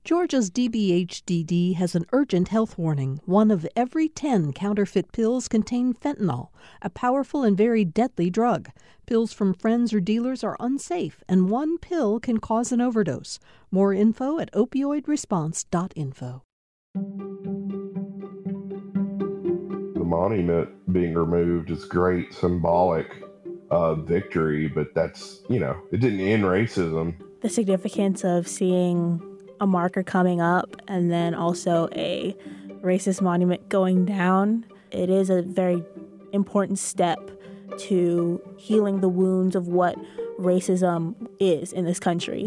Georgia's DBHDD has an urgent health warning. 1 of every 10 counterfeit pills contain fentanyl, a powerful and very deadly drug. Pills from friends or dealers are unsafe, and 1 pill can cause an overdose. More info at opioidresponse.info. The monument being removed is great symbolic victory, but that's, it didn't end racism. The significance of seeing a marker coming up and then also a racist monument going down, it is a very important step to healing the wounds of what racism is in this country.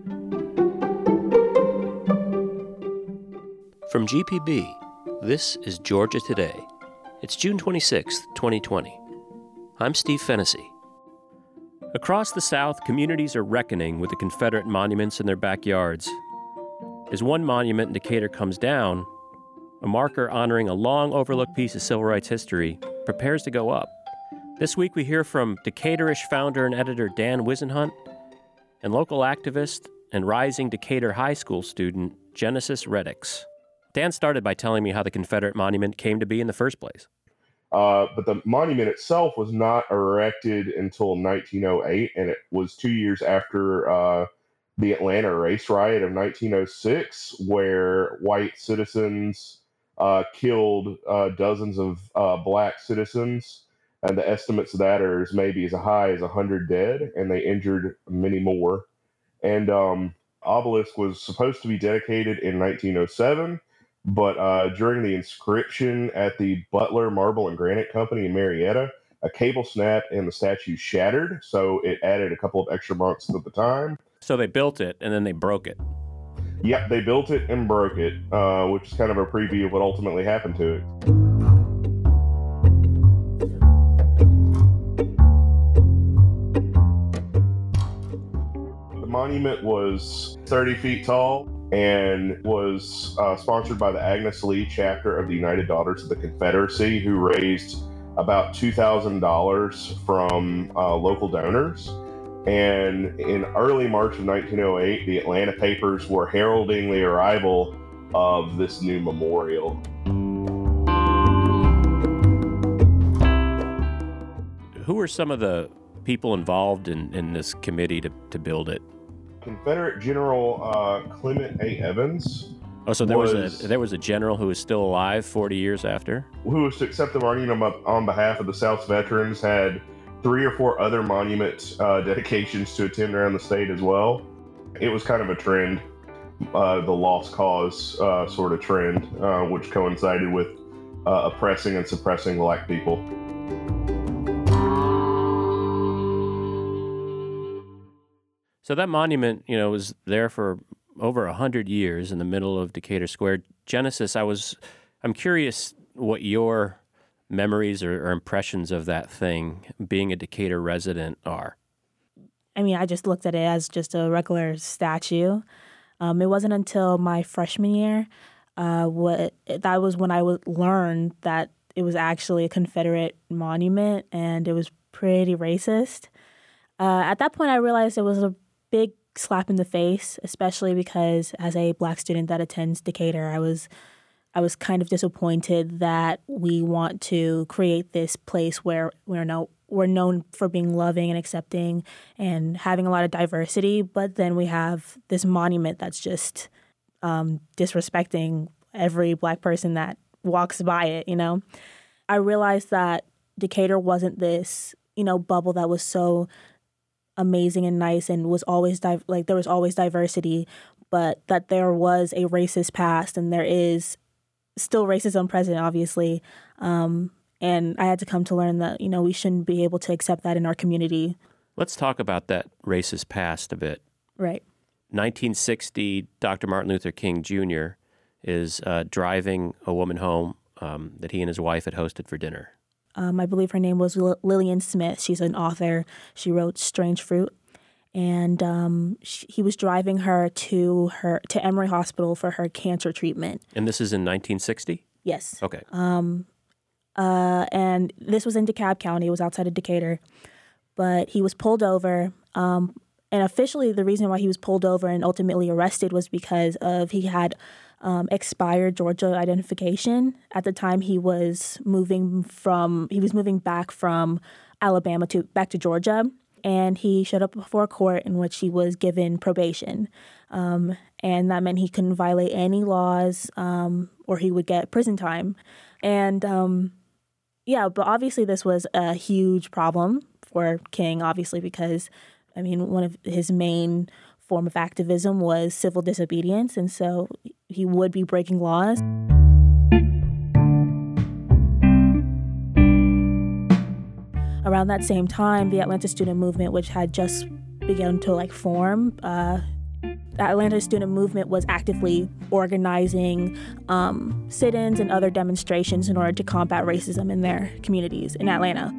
From GPB, this is Georgia Today. It's June 26, 2020. I'm Steve Fennessy. Across the South, communities are reckoning with the Confederate monuments in their backyards. As one monument in Decatur comes down, a marker honoring a long overlooked piece of civil rights history prepares to go up. This week we hear from Decatur-ish founder and editor Dan Wisenhunt and local activist and rising Decatur High School student Genesis Reddix. Dan started by telling me how the Confederate monument came to be in the first place. But the monument itself was not erected until 1908, and it was 2 years after the Atlanta race riot of 1906, where white citizens killed dozens of black citizens, and the estimates of that are maybe as high as 100 dead, and they injured many more. And obelisk was supposed to be dedicated in 1907, but during the inscription at the Butler Marble and Granite Company in Marietta, a cable snapped and the statue shattered, so it added a couple of extra months at the time. So they built it, and then they broke it. Yep, they built it and broke it, which is kind of a preview of what ultimately happened to it. The monument was 30 feet tall and was sponsored by the Agnes Lee chapter of the United Daughters of the Confederacy, who raised about $2,000 from local donors. And in early March of 1908, the Atlanta papers were heralding the arrival of this new memorial. Who were some of the people involved in this committee to build it? Confederate General Clement A. Evans. Oh, so there was a general who was still alive 40 years after? Who was to accept the monument on behalf of the South's veterans, had 3 or 4 other monument dedications to attend around the state as well. It was kind of a trend, the lost cause sort of trend, which coincided with oppressing and suppressing black people. So that monument, was there for over 100 years in the middle of Decatur Square. Genesis, I'm curious what your memories or impressions of that thing, being a Decatur resident, are. I mean, I just looked at it as just a regular statue. It wasn't until my freshman year that was when I learned that it was actually a Confederate monument, and it was pretty racist. At that point, I realized it was a big slap in the face, especially because as a black student that attends Decatur, I was kind of disappointed that we want to create this place where we're known for being loving and accepting and having a lot of diversity, but then we have this monument that's just disrespecting every black person that walks by it, I realized that Decatur wasn't this, bubble that was so amazing and nice and was always there was always diversity, but that there was a racist past and there is still racism present, obviously. And I had to come to learn that, we shouldn't be able to accept that in our community. Let's talk about that racist past a bit. Right. 1960, Dr. Martin Luther King Jr. is driving a woman home that he and his wife had hosted for dinner. I believe her name was Lillian Smith. She's an author. She wrote Strange Fruit. And he was driving her to Emory Hospital for her cancer treatment. And this is in 1960? Yes. Okay. And this was in DeKalb County. It was outside of Decatur. But he was pulled over, And officially, the reason why he was pulled over and ultimately arrested was because he had expired Georgia identification. At the time, he was moving back from Alabama back to Georgia, and he showed up before a court in which he was given probation. And that meant he couldn't violate any laws or he would get prison time. And but obviously this was a huge problem for King, obviously, because, one of his main form of activism was civil disobedience, and so he would be breaking laws. Around that same time, the Atlanta student movement, which had just begun to form, the Atlanta student movement was actively organizing sit-ins and other demonstrations in order to combat racism in their communities in Atlanta.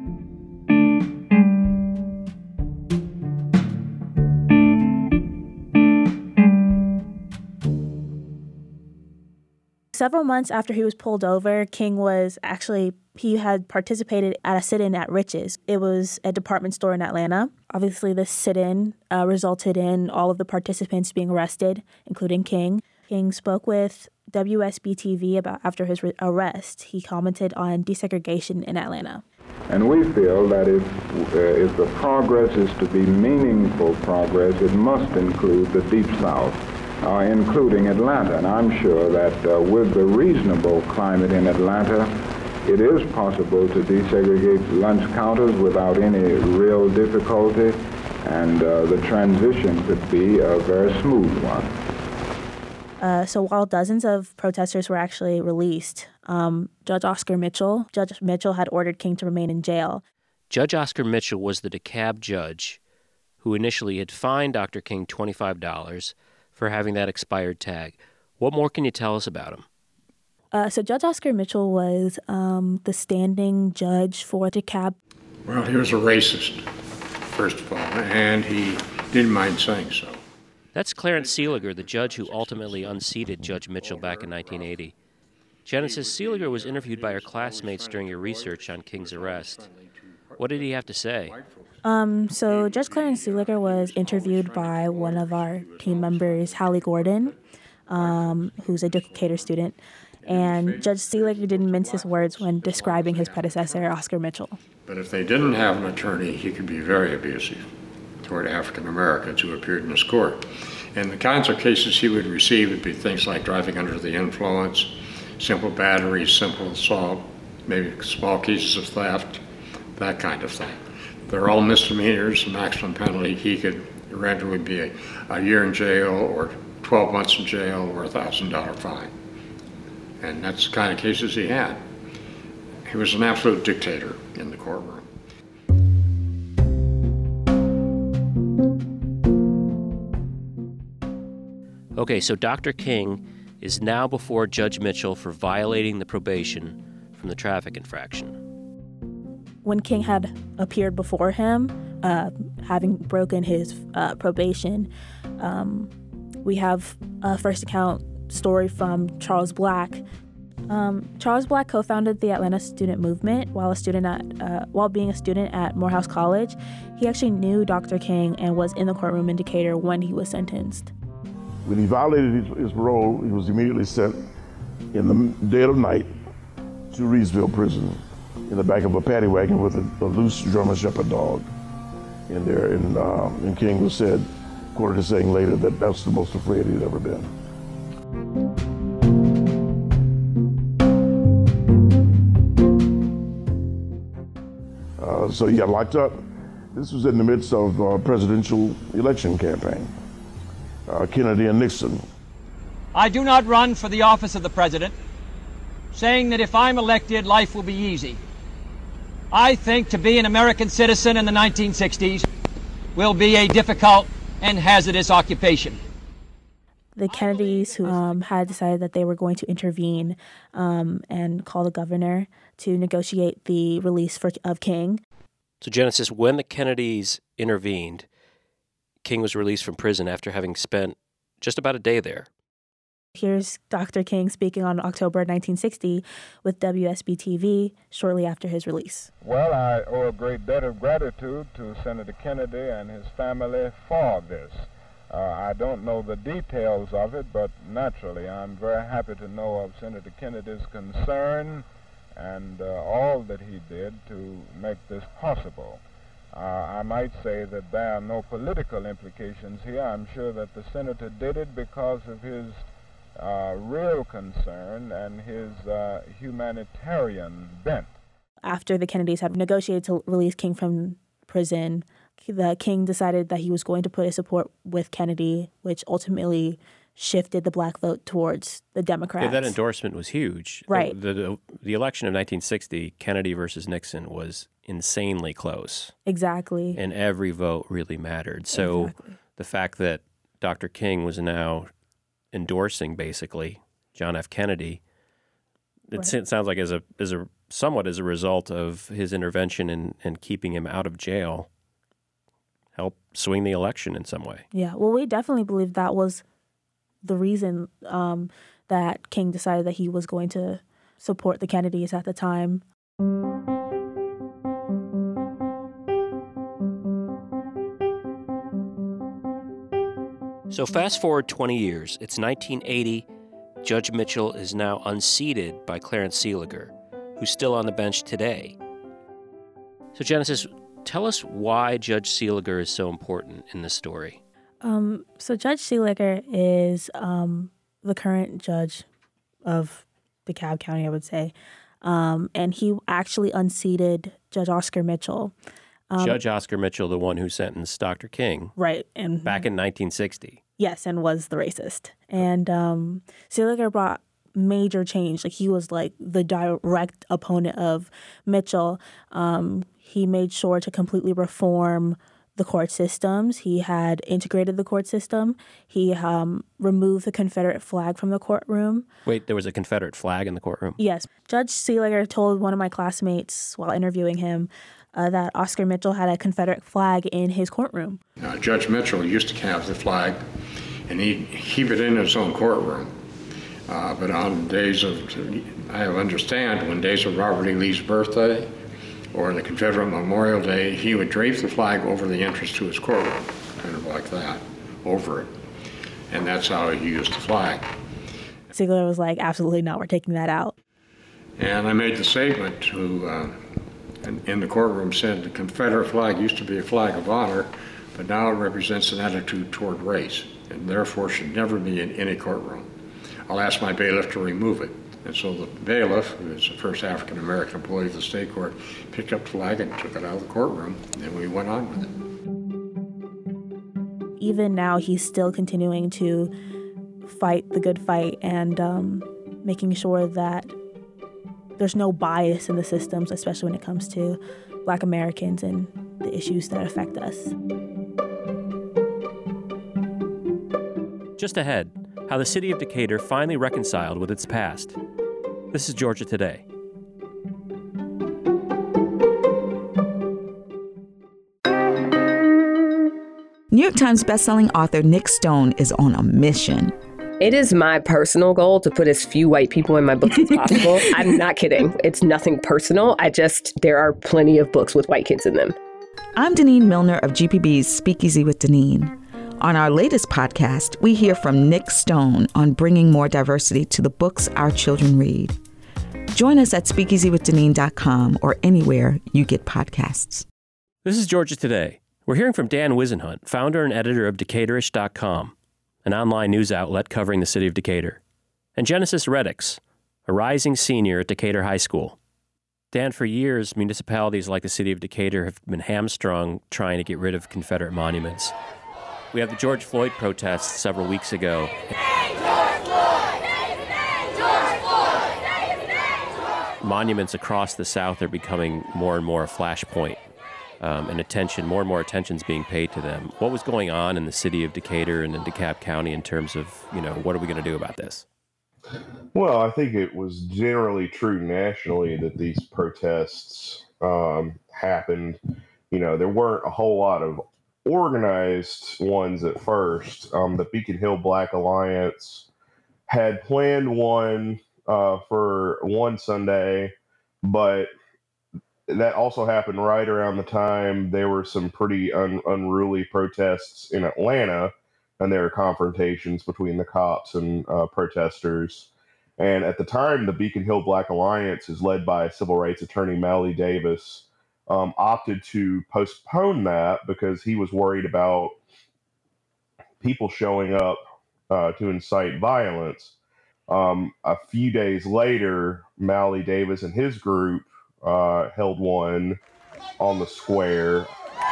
Several months after he was pulled over, King he had participated at a sit-in at Rich's. It was a department store in Atlanta. Obviously, this sit-in resulted in all of the participants being arrested, including King. King spoke with WSB-TV after his arrest. He commented on desegregation in Atlanta. And we feel that if the progress is to be meaningful progress, it must include the Deep South, including Atlanta. And I'm sure that with the reasonable climate in Atlanta, it is possible to desegregate lunch counters without any real difficulty, and the transition could be a very smooth one. So while dozens of protesters were actually released, Judge Oscar Mitchell had ordered King to remain in jail. Judge Oscar Mitchell was the DeKalb judge who initially had fined Dr. King $25 for having that expired tag. What more can you tell us about him? So Judge Oscar Mitchell was the standing judge for DeKalb. Well, he was a racist, first of all, and he didn't mind saying so. That's Clarence Seeliger, the judge who ultimately unseated Judge Mitchell back in 1980. Genesis, Seeliger was interviewed by her classmates during your research on King's arrest. What did he have to say? So Judge Clarence Seeliger was interviewed by one of our team members, Hallie Gordon, who's a Decatur student. And Judge Seeliger didn't mince his words when describing his predecessor, Oscar Mitchell. But if they didn't have an attorney, he could be very abusive toward African Americans who appeared in his court. And the kinds of cases he would receive would be things like driving under the influence, simple battery, simple assault, maybe small cases of theft, that kind of thing. They're all misdemeanors. The maximum penalty, he could render would be a year in jail or 12 months in jail or a $1,000 fine. And that's the kind of cases he had. He was an absolute dictator in the courtroom. Okay, so Dr. King is now before Judge Mitchell for violating the probation from the traffic infraction. When King had appeared before him, having broken his probation, we have a first account story from Charles Black. Charles Black co-founded the Atlanta student movement while being a student at Morehouse College. He actually knew Dr. King and was in the courtroom in Decatur when he was sentenced. When he violated his parole, he was immediately sent in the dead of night to Reedsville Prison in the back of a paddy wagon with a loose German Shepherd dog in there. And King was said, according to saying later, that that's the most afraid he'd ever been. So he got locked up. This was in the midst of a presidential election campaign. Kennedy and Nixon. I do not run for the office of the president, saying that if I'm elected, life will be easy. I think to be an American citizen in the 1960s will be a difficult and hazardous occupation. The Kennedys, who had decided that they were going to intervene and call the governor to negotiate the release of King. So, Genesis, when the Kennedys intervened, King was released from prison after having spent just about a day there. Here's Dr. King speaking on October 1960 with WSB-TV shortly after his release. Well, I owe a great debt of gratitude to Senator Kennedy and his family for this. I don't know the details of it, but naturally I'm very happy to know of Senator Kennedy's concern and all that he did to make this possible. I might say that there are no political implications here. I'm sure that the senator did it because of his real concern and his humanitarian bent. After the Kennedys had negotiated to release King from prison, the King decided that he was going to put his support with Kennedy, which ultimately shifted the black vote towards the Democrats. Yeah, that endorsement was huge. Right. The election of 1960, Kennedy versus Nixon, was insanely close. Exactly. And every vote really mattered. So the fact that Dr. King was now endorsing, basically, John F. Kennedy, it sounds like somewhat as a result of his intervention and keeping him out of jail, helped swing the election in some way. Yeah, well, we definitely believe that was the reason that King decided that he was going to support the Kennedys at the time. So fast forward 20 years. It's 1980. Judge Mitchell is now unseated by Clarence Seeliger, who's still on the bench today. So Genesis, tell us why Judge Seeliger is so important in this story. So Judge Seeliger is the current judge of DeKalb County, I would say. And he actually unseated Judge Oscar Mitchell. Judge Oscar Mitchell, the one who sentenced Dr. King. Right. And back in 1960. Yes, and was the racist. And Seeliger brought major change. Like, he was like the direct opponent of Mitchell. He made sure to completely reform the court systems. He had integrated the court system. He removed the Confederate flag from the courtroom. Wait, there was a Confederate flag in the courtroom? Yes. Judge Seeliger told one of my classmates while interviewing him that Oscar Mitchell had a Confederate flag in his courtroom. Judge Mitchell used to have the flag, and he'd keep it in his own courtroom. But on days of, I understand, when days of Robert E. Lee's birthday or the Confederate Memorial Day, he would drape the flag over the entrance to his courtroom, kind of like that, over it. And that's how he used the flag. Seeliger was like, absolutely not, we're taking that out. And I made the statement to, in the courtroom, said the Confederate flag used to be a flag of honor, but now it represents an attitude toward race, and therefore should never be in any courtroom. I'll ask my bailiff to remove it. And so the bailiff, who is the first African-American employee of the state court, picked up the flag and took it out of the courtroom, and we went on with it. Even now, he's still continuing to fight the good fight and making sure that there's no bias in the systems, especially when it comes to Black Americans and the issues that affect us. Just ahead, how the city of Decatur finally reconciled with its past. This is Georgia Today. New York Times bestselling author Nick Stone is on a mission. It is my personal goal to put as few white people in my books as possible. I'm not kidding. It's nothing personal. There are plenty of books with white kids in them. I'm Deneen Milner of GPB's Speakeasy with Deneen. On our latest podcast, we hear from Nick Stone on bringing more diversity to the books our children read. Join us at speakeasywithdeneen.com or anywhere you get podcasts. This is Georgia Today. We're hearing from Dan Wisenhunt, founder and editor of Decatorish.com, an online news outlet covering the city of Decatur, and Genesis Reddix, a rising senior at Decatur High School. Dan, for years, municipalities like the city of Decatur have been hamstrung trying to get rid of Confederate monuments. We have the George Floyd protests several weeks ago. Monuments across the South are becoming more and more a flashpoint, and more and more attention is being paid to them. What was going on in the city of Decatur and in DeKalb County in terms of, what are we going to do about this? Well, I think it was generally true nationally that these protests happened. There weren't a whole lot of organized ones at first. The Beacon Hill Black Alliance had planned one for one Sunday, but that also happened right around the time there were some pretty unruly protests in Atlanta, and there were confrontations between the cops and protesters. And at the time, the Beacon Hill Black Alliance, is led by civil rights attorney Mally Davis, opted to postpone that because he was worried about people showing up to incite violence. A few days later, Mally Davis and his group held one on the square.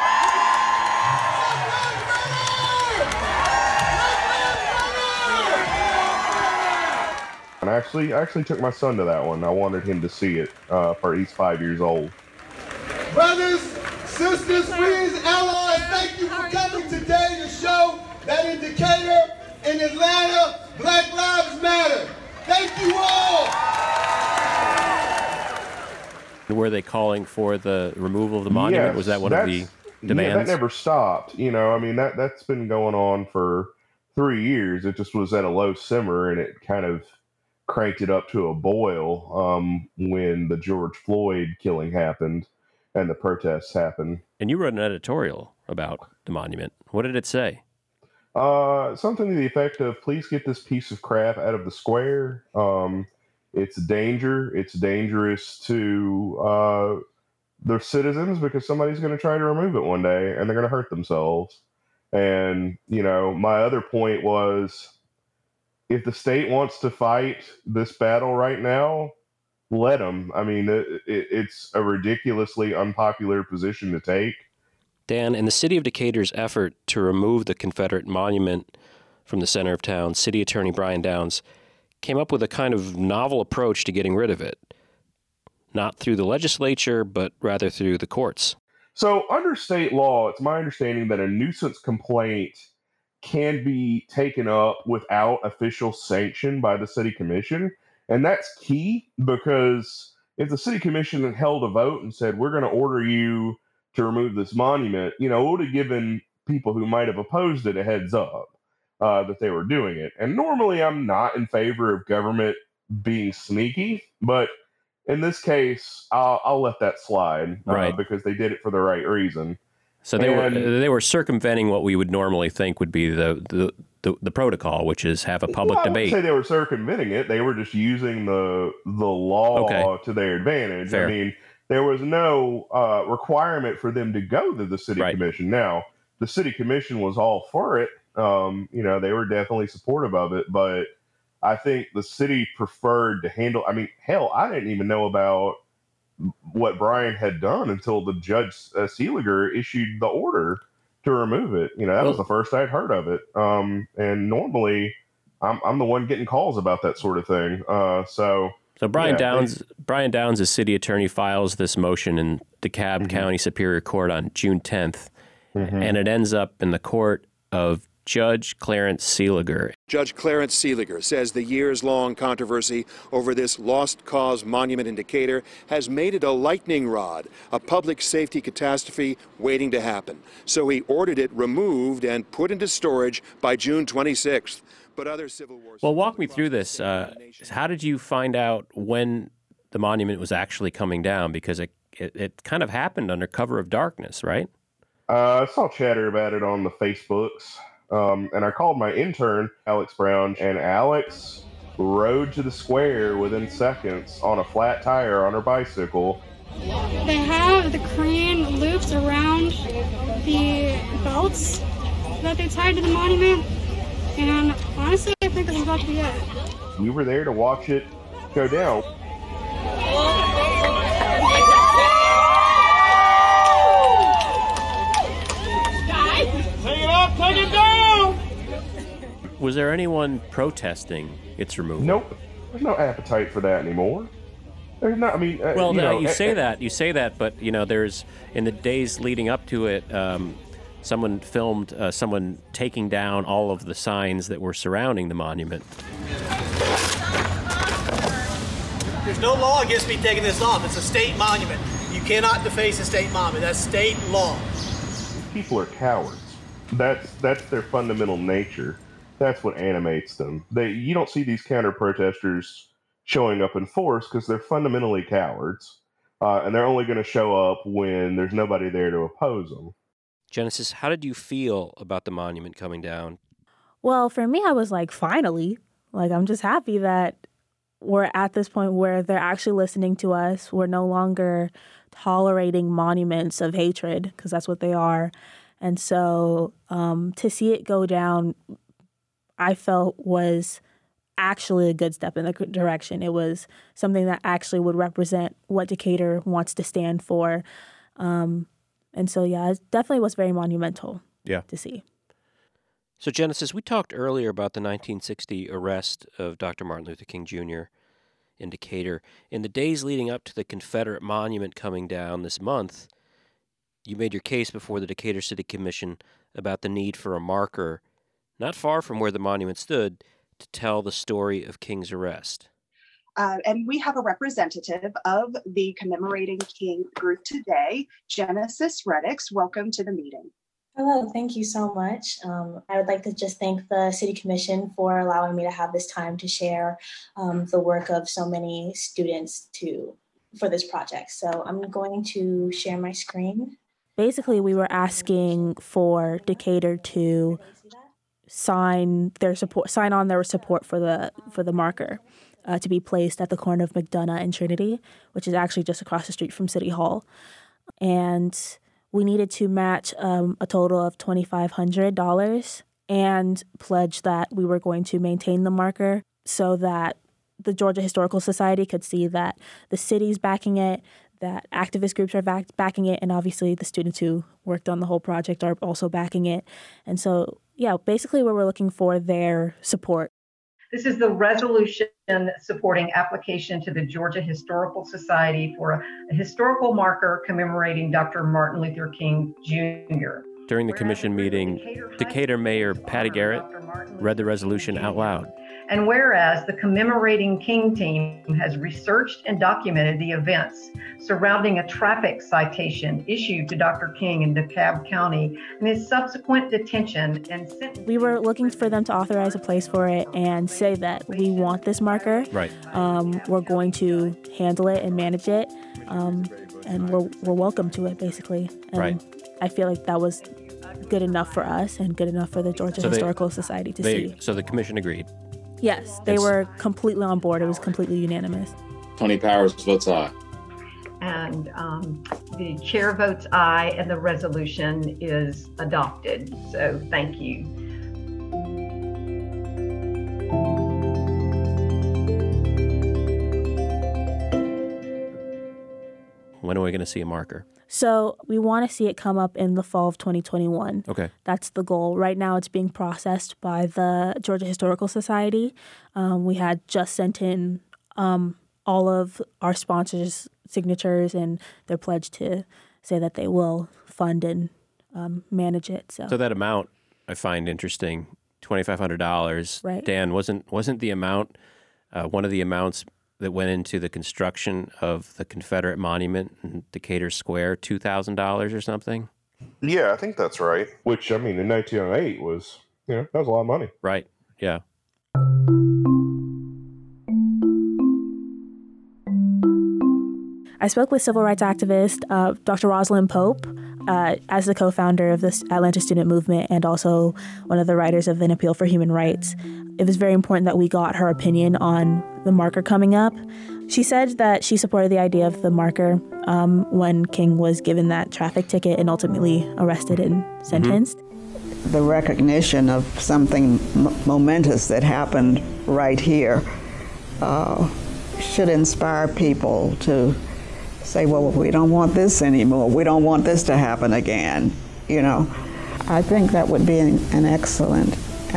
And I actually took my son to that one. I wanted him to see it, for he's 5 years old. Brothers, sisters, friends, allies, thank you for coming today to show that in Decatur, in Atlanta, Black Lives Matter. Thank you all. Were they calling for the removal of the monument? Yes, was that one of the demands? Yeah, that never stopped. I mean, that's been going on for 3 years. It just was at a low simmer, and it kind of cranked it up to a boil when the George Floyd killing happened and the protests happened. And you wrote an editorial about the monument. What did it say? Something to the effect of, please get this piece of crap out of the square. It's dangerous to the citizens because somebody's going to try to remove it one day and they're going to hurt themselves. And, my other point was, if the state wants to fight this battle right now, let them. I mean, it's a ridiculously unpopular position to take. Dan, in the city of Decatur's effort to remove the Confederate monument from the center of town, City Attorney Brian Downs came up with a kind of novel approach to getting rid of it. Not through the legislature, but rather through the courts. So under state law, it's my understanding that a nuisance complaint can be taken up without official sanction by the city commission. And that's key, because if the city commission had held a vote and said, we're going to order you to remove this monument, it would have given people who might have opposed it a heads up that they were doing it. And normally I'm not in favor of government being sneaky, but in this case, I'll let that slide, right, because they did it for the right reason. So they were circumventing what we would normally think would be the protocol, which is have a public debate. I wouldn't say they were circumventing it. They were just using the law to their advantage. Fair. I mean, there was no requirement for them to go to the city commission. Now, the city commission was all for it. They were definitely supportive of it, but I think the city preferred to handle. I mean, hell, I didn't even know about what Brian had done until the judge Seeliger issued the order to remove it. That was the first I'd heard of it. And normally I'm the one getting calls about that sort of thing. So Brian Downs, as city attorney, files this motion in DeKalb County Superior Court on June 10th, and it ends up in the court of Judge Clarence Seeliger. Judge Clarence Seeliger says the years-long controversy over this lost cause monument in Decatur has made it a lightning rod, a public safety catastrophe waiting to happen. So he ordered it removed and put into storage by June 26th. But other Civil War... Well, walk me through this. How did you find out when the monument was actually coming down? Because it kind of happened under cover of darkness, right? I saw chatter about it on the Facebooks. And I called my intern, Alex Brown, and Alex rode to the square within seconds on a flat tire on her bicycle. They have the crane loops around the belts that they tied to the monument, and honestly, I think this is about to be it. We were there to watch it go down. Take it up, take it down! Was there anyone protesting its removal? Nope. There's no appetite for that anymore. There's not. I mean, you say that, but there's in the days leading up to it, someone filmed someone taking down all of the signs that were surrounding the monument. There's no law against me taking this off. It's a state monument. You cannot deface a state monument. That's state law. People are cowards. That's their fundamental nature. That's what animates them. You don't see these counter-protesters showing up in force because they're fundamentally cowards, and they're only going to show up when there's nobody there to oppose them. Genesis, how did you feel about the monument coming down? Well, for me, I was like, finally. Like, I'm just happy that we're at this point where they're actually listening to us. We're no longer tolerating monuments of hatred, because that's what they are. And so to see it go down, I felt was actually a good step in the direction. It was something that actually would represent what Decatur wants to stand for. And so, yeah, it definitely was very monumental to see. So, Genesis, we talked earlier about the 1960 arrest of Dr. Martin Luther King Jr. in Decatur. In the days leading up to the Confederate monument coming down this month, you made your case before the Decatur City Commission about the need for a marker not far from where the monument stood to tell the story of King's arrest. And we have a representative of the Commemorating King group today, Genesis Reddix. Welcome to the meeting. Hello, thank you so much. I would like to just thank the City Commission for allowing me to have this time to share the work of so many students for this project. So I'm going to share my screen. Basically, we were asking for Decatur to sign on their support for the marker to be placed at the corner of McDonough and Trinity, which is actually just across the street from City Hall. And we needed to match a total of $2,500 and pledge that we were going to maintain the marker so that the Georgia Historical Society could see that the city's backing it, that activist groups are backing it, and obviously the students who worked on the whole project are also backing it. And so, yeah, basically we were looking for their support. This is the resolution supporting application to the Georgia Historical Society for a historical marker commemorating Dr. Martin Luther King Jr. During the commission meeting, Decatur Mayor Patty Garrett read the resolution out loud. And whereas the Commemorating King team has researched and documented the events surrounding a traffic citation issued to Dr. King in DeKalb County and his subsequent detention and sentence. We were looking for them to authorize a place for it and say that we want this marker. Right. We're going to handle it and manage it, and we're welcome to it, basically. And right. I feel like that was good enough for us and good enough for the Georgia Historical Society to see. So the commission agreed. Yes, they were completely on board. It was completely unanimous. Tony Powers votes aye. And the chair votes aye, and the resolution is adopted. So thank you. When are we going to see a marker? So we want to see it come up in the fall of 2021. Okay. That's the goal. Right now it's being processed by the Georgia Historical Society. We had just sent in all of our sponsors' signatures and their pledge to say that they will fund and manage it. So that amount I find interesting, $2,500. Right. Dan, wasn't the amount one of the amounts that went into the construction of the Confederate monument in Decatur Square, $2,000 or something? Yeah, I think that's right. Which, I mean, in 1908 was, that was a lot of money. Right, yeah. I spoke with civil rights activist Dr. Rosalind Pope as the co-founder of this Atlanta student movement and also one of the writers of An Appeal for Human Rights. It was very important that we got her opinion on the marker coming up. She said that she supported the idea of the marker when King was given that traffic ticket and ultimately arrested and sentenced. Mm-hmm. The recognition of something momentous that happened right here should inspire people to say, well, we don't want this anymore. We don't want this to happen again. I think that would be an excellent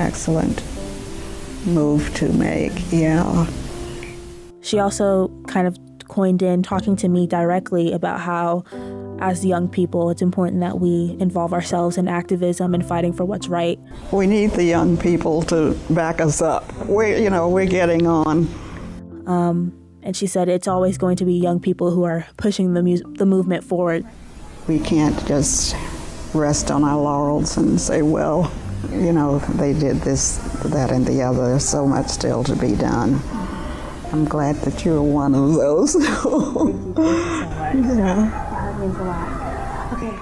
move to make. Yeah. She also kind of coined in talking to me directly about how, as young people, it's important that we involve ourselves in activism and fighting for what's right. We need the young people to back us up. We're getting on. And she said it's always going to be young people who are pushing the movement forward. We can't just rest on our laurels and say, well, you know, they did this, that, and the other. There's so much still to be done. I'm glad that you're one of those. Thank you so much. Yeah. That means a lot. Okay.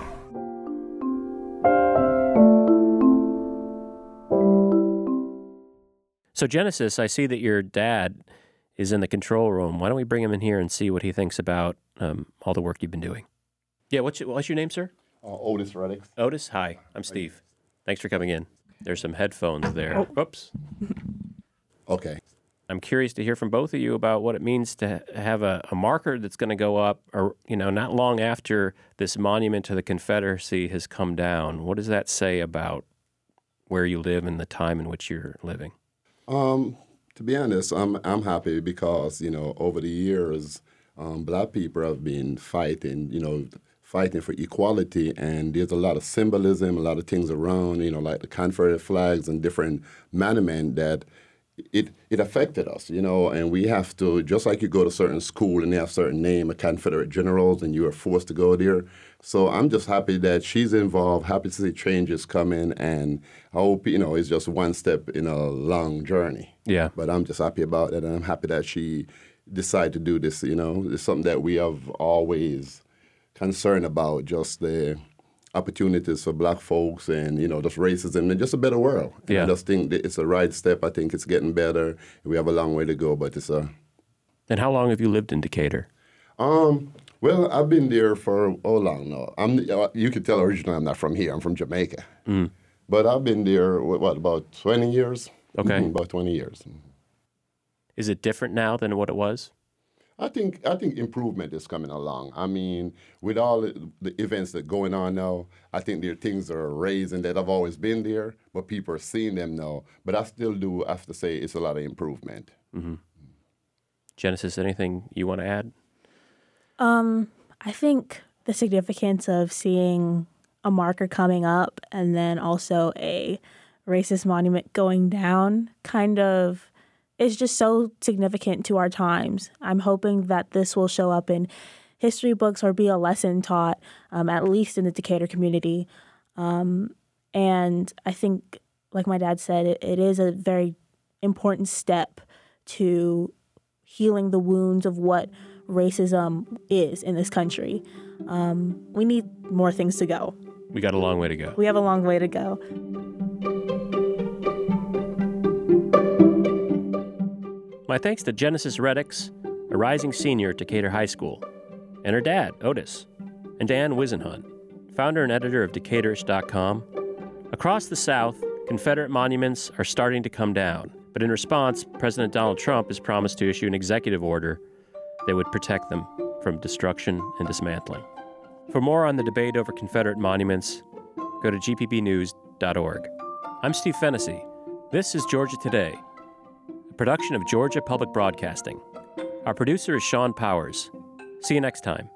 So, Genesis, I see that your dad is in the control room. Why don't we bring him in here and see what he thinks about all the work you've been doing? Yeah, what's your name, sir? Otis Reddix. Otis, hi. I'm Steve. Thanks for coming in. There's some headphones there. Oh. Whoops. Okay. I'm curious to hear from both of you about what it means to have a marker that's going to go up, or not long after this monument to the Confederacy has come down. What does that say about where you live and the time in which you're living? To be honest, I'm happy because, over the years, Black people have been fighting for equality, and there's a lot of symbolism, a lot of things around, like the Confederate flags and different monuments that it affected us, and we have to, just like you go to certain school and they have certain name of Confederate generals and you are forced to go there. So I'm just happy that she's involved, happy to see changes coming, and I hope, it's just one step in a long journey. Yeah. But I'm just happy about that, and I'm happy that she decided to do this, It's something that we have always concerned about, just the opportunities for Black folks and, just racism and just a better world. And Yeah. I just think that it's a right step. I think it's getting better. We have a long way to go, but it's a... And how long have you lived in Decatur? Well, I've been there for how long now? You can tell originally I'm not from here. I'm from Jamaica. Mm. But I've been there, about 20 years? Okay. About 20 years. Is it different now than what it was? I think improvement is coming along. I mean, with all the events that are going on now, I think there are things that are raising that have always been there, but people are seeing them now. But I still do have to say it's a lot of improvement. Mm-hmm. Genesis, anything you want to add? I think the significance of seeing a marker coming up and then also a racist monument going down kind of is just so significant to our times. I'm hoping that this will show up in history books or be a lesson taught, at least in the Decatur community. And I think, like my dad said, it is a very important step to healing the wounds of what racism is in this country. We need more things to go. We got a long way to go. We have a long way to go. My thanks to Genesis Reddix, a rising senior at Decatur High School, and her dad, Otis, and Dan Wisenhunt, founder and editor of Decaturist.com. Across the South, Confederate monuments are starting to come down, but in response, President Donald Trump has promised to issue an executive order that would protect them from destruction and dismantling. For more on the debate over Confederate monuments, go to gpbnews.org. I'm Steve Fennessy. This is Georgia Today, a production of Georgia Public Broadcasting. Our producer is Sean Powers. See you next time.